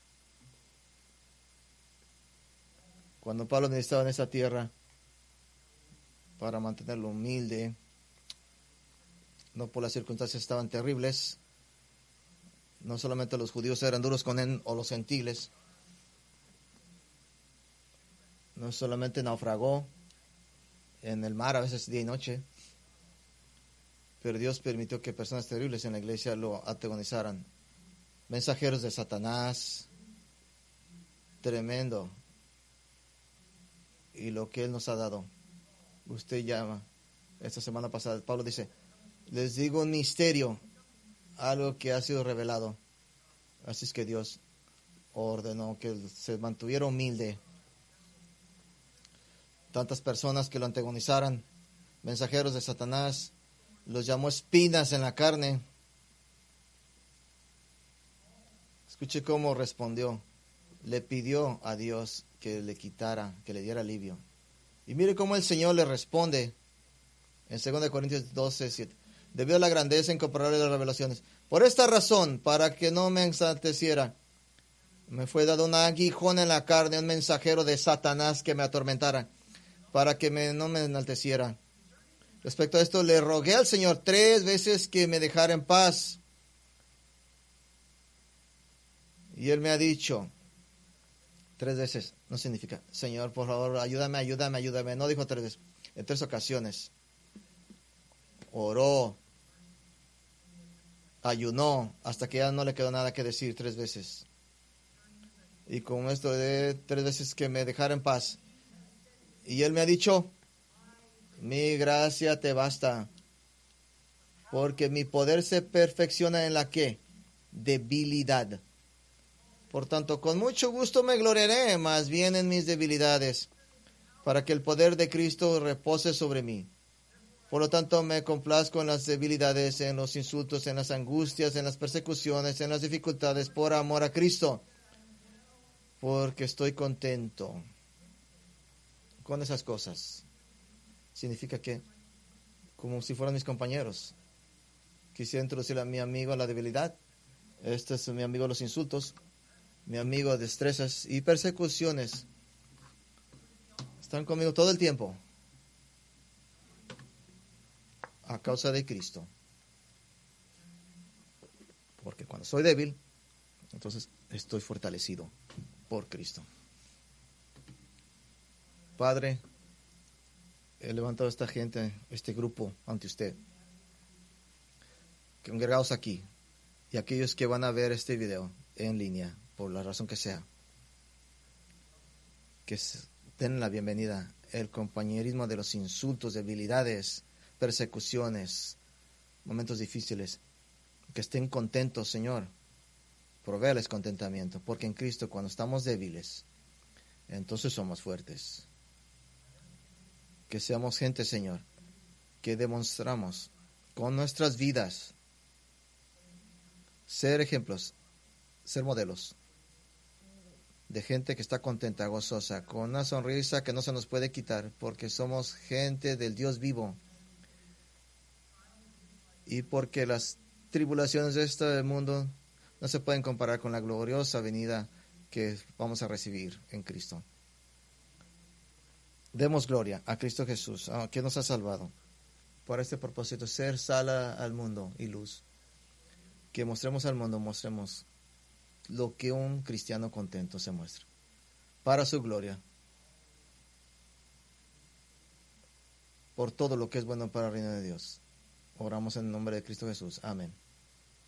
Speaker 1: Cuando Pablo estaba en esa tierra, para mantenerlo humilde, no por las circunstancias estaban terribles, no solamente los judíos eran duros con él o los gentiles, no solamente naufragó en el mar a veces día y noche, pero Dios permitió que personas terribles en la iglesia lo antagonizaran. Mensajeros de Satanás, tremendo. Y lo que Él nos ha dado, usted llama, esta semana pasada, Pablo dice: les digo un misterio, algo que ha sido revelado. Así es que Dios ordenó que se mantuviera humilde. Tantas personas que lo antagonizaran, mensajeros de Satanás, los llamó espinas en la carne. Escuche cómo respondió. Le pidió a Dios que le quitara, que le diera alivio. Y mire cómo el Señor le responde en 2 Corintios 12:7. Debido a la grandeza incomparable de las revelaciones. Por esta razón, para que no me ensalteciera, me fue dado un aguijón en la carne, un mensajero de Satanás que me atormentara, para que no me enalteciera. Respecto a esto, le rogué al Señor 3 veces que me dejara en paz. Y Él me ha dicho: 3 veces no significa, Señor, por favor, ayúdame, ayúdame, ayúdame. No dijo 3 veces, en 3 ocasiones. Oró, ayunó, hasta que ya no le quedó nada que decir 3 veces. Y con esto de 3 veces que me dejara en paz. Y Él me ha dicho, mi gracia te basta, porque mi poder se perfecciona en la ¿qué? Debilidad. Por tanto, con mucho gusto me gloriaré más bien en mis debilidades, para que el poder de Cristo repose sobre mí. Por lo tanto, me complazco en las debilidades, en los insultos, en las angustias, en las persecuciones, en las dificultades, por amor a Cristo, porque estoy contento con esas cosas. Significa que, como si fueran mis compañeros, quisiera introducir a mi amigo a la debilidad. Este es mi amigo a los insultos, mi amigo a destrezas y persecuciones. Están conmigo todo el tiempo a causa de Cristo. Porque cuando soy débil, entonces estoy fortalecido por Cristo. Padre, he levantado a esta gente, este grupo ante usted, congregados aquí, y aquellos que van a ver este video en línea, por la razón que sea, que den la bienvenida, el compañerismo de los insultos, debilidades, persecuciones, momentos difíciles, que estén contentos, Señor, provéales contentamiento, porque en Cristo cuando estamos débiles, entonces somos fuertes. Que seamos gente, Señor, que demostramos con nuestras vidas ser ejemplos, ser modelos de gente que está contenta, gozosa, con una sonrisa que no se nos puede quitar, porque somos gente del Dios vivo. Y porque las tribulaciones de este mundo no se pueden comparar con la gloriosa venida que vamos a recibir en Cristo. Demos gloria a Cristo Jesús, que nos ha salvado. Para este propósito, ser sal al mundo y luz. Que mostremos al mundo, mostremos lo que un cristiano contento se muestra. Para su gloria. Por todo lo que es bueno para el reino de Dios. Oramos en el nombre de Cristo Jesús. Amén.